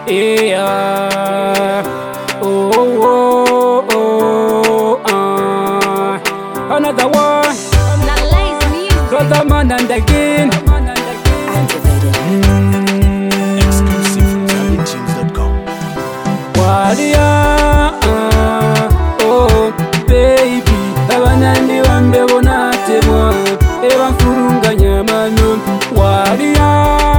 Yeah. Another one. Nalaise music. Brother man and again. Exclusive from ZambianTunes.com. Waria, oh baby, abanandi bambe bonate mwa, eba mfurunga nyamano. Waria,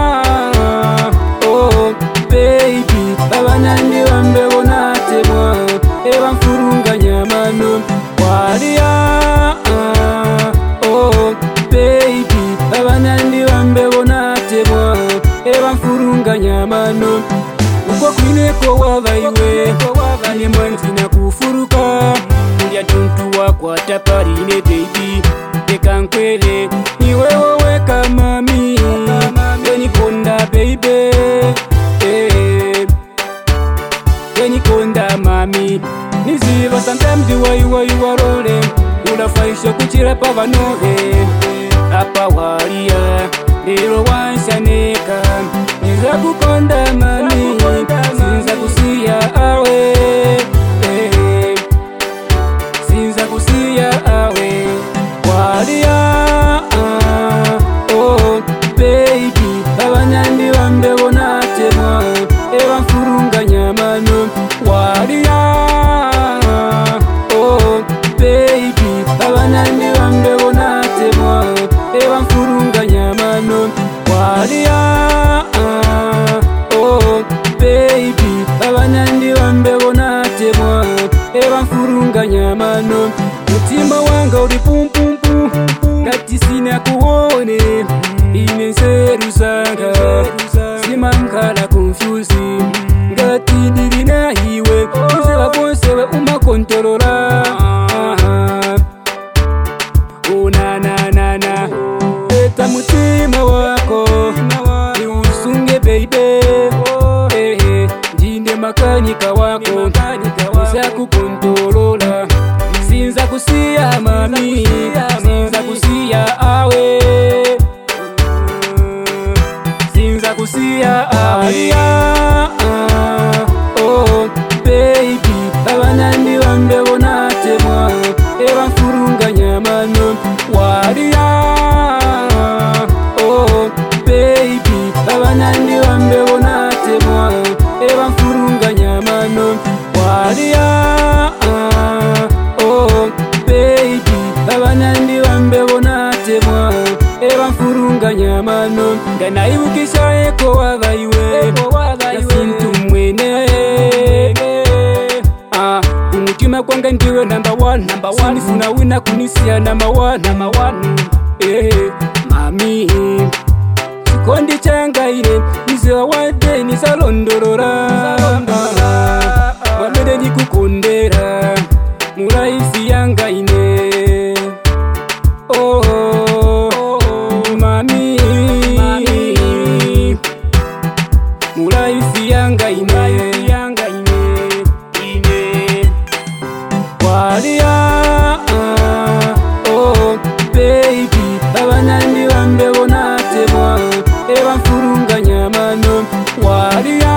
oh baby, abanandi bambe bonate mwa, eba mfurunga nyamano. Waria, oh baby, abanandi bambe bonate mwa, eba mfurunga nyamano. Uko kwineko wabaiwe ane mwanzi na kufuruka Kulia tuntu wakwata parine baby Eka nkwele ni wewe weka mami Yeni konda baby Yeni konda mami Niziva sometimes you warole Ulafaisha kuchira pava nohe Apa waria Lero wanshaneka Niza kukonda mami Sinza kusia awe Sinza kusia awe Waria oh baby Abanyandi bambe bonate mwa Eba mfurunga nyamano Waria oh baby Abanyandi bambe bonate mwa Eba mfurunga nyamano Waria oh baby Abanyandi bambe bonate mwa Eba mfurunga nyamano Mutima wanga uri pum pum pum Ngati sina kuone Imenseru sanga Simankala confusing Ngati ndiri na hiwe Kuseba ponsewe umakontorora Oh na na na na Eta mutima wako Ni usunge baby Jinde makanika wako Nisa kukontorola Sinza kusia mami Sinza kusia awe Sinza kusia awe oh baby Abanandi bambe bonate mwa Eba mfurunga nyamano Waria oh baby Abanandi bambe bonate mwa Eba mfurunga nyamano Waria oh baby Abanandi bambe bonate mwa Eba mfurunga nyamano Ngana ibukisha eko wabaiwe Yasintu mwene Umutima kwanga ndiwe number one Sinifuna wina kunisia number one mami Chikondi changa ine Nisewa wade nisalondorora Wamede ni kukondera Muraisi yanga ine oh mami Muraisi yanga ine Waria oh baby Abanandi bambe bonate mwa Eba mfurunga nyamano Waria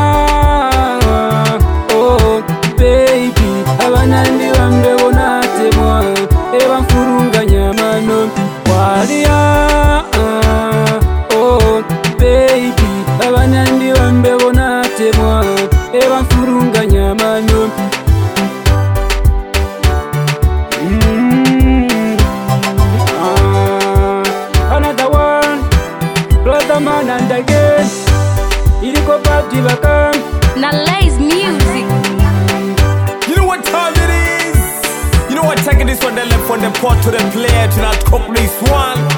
oh baby Abanandi bambe bonate mwa Eba mfurunga nyamano Waria oh baby Abanandi bambe bonate mwa Eba mfurunga nyamano Another one, brother man and again. Iliko party bakam. Nalaise music. You know what time it is? You know what, taking this one, the left from the pot to the player to that couple is one.